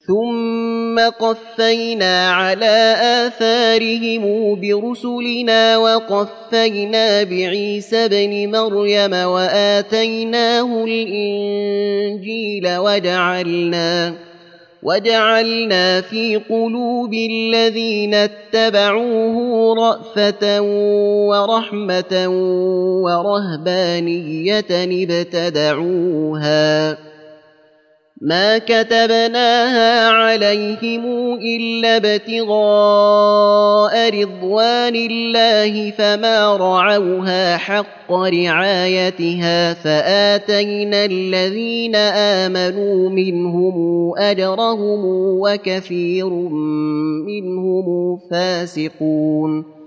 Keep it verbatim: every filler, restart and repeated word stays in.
ثم قفينا على آثارهم برسلنا وقفينا بعيسى ابن مريم وآتيناه الإنجيل وجعلنا وجعلنا في قلوب الذين اتبعوه رأفة ورحمة ورهبانية ابتدعوها ما كتبناها عليهم إلا ابتغاء رضوان الله فما رعوها حق رعايتها فآتينا الذين آمنوا منهم أجرهم وكثير منهم فاسقون